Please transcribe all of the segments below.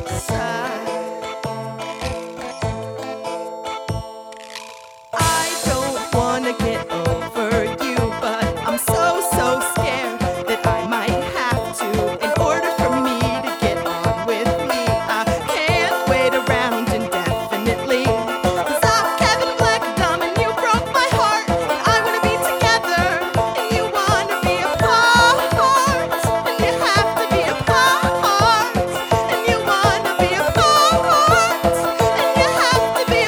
side. I don't wanna get over you, but I'm so scared that I might have to in order for me to get on with me. I can't wait around indefinitely. 'Cause I'm Kevin Blackthumb and you broke my heart. And I wanna be together and you wanna be apart. And you have to be apart. And you wanna be apart. And you have to be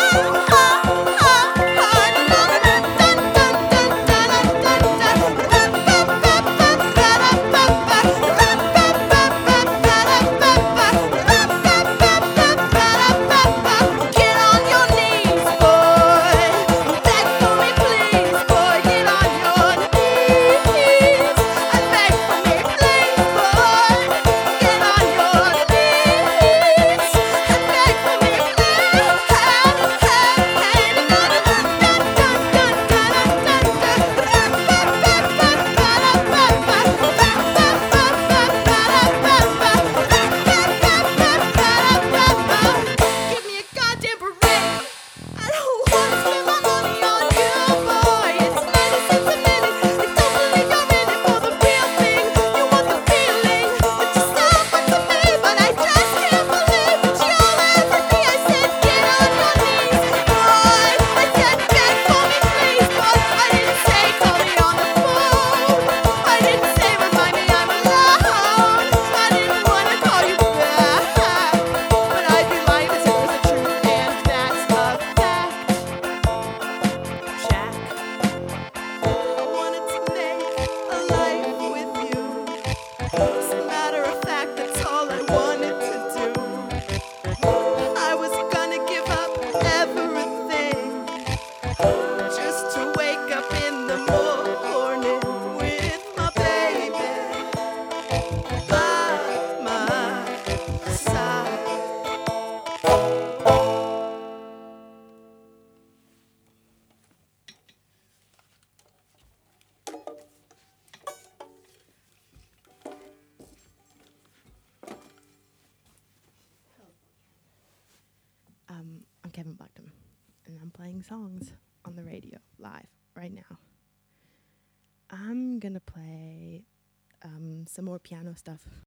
Get on your knees, boy. Beg for me, please, boy. Get on your knees. Beg for me, please, boy. Get on your knees. Beg for me, Give me a goddamn break. I don't wanna spend my money on you, boy. It's medicine to minutes. I don't believe you're in it for the real thing. You want the feeling that you suffer to me, but I just can't believe that you'll ever be. I said, get on your knees, boy. I said, beg for me, please, boy. I didn't say call me on the phone. I didn't say remind me I'm alone. I didn't wanna call you back, but I'd be lying as if it was the truth, and that's a fact. Jack, I wanted to make a life with you. As a matter of fact, that's all I wanted to do. I was gonna give up everything just to wake up in the morning with my baby by my side. I'm Kevin Blackthumb, and I'm playing songs on the radio live right now. I'm gonna play some more piano stuff.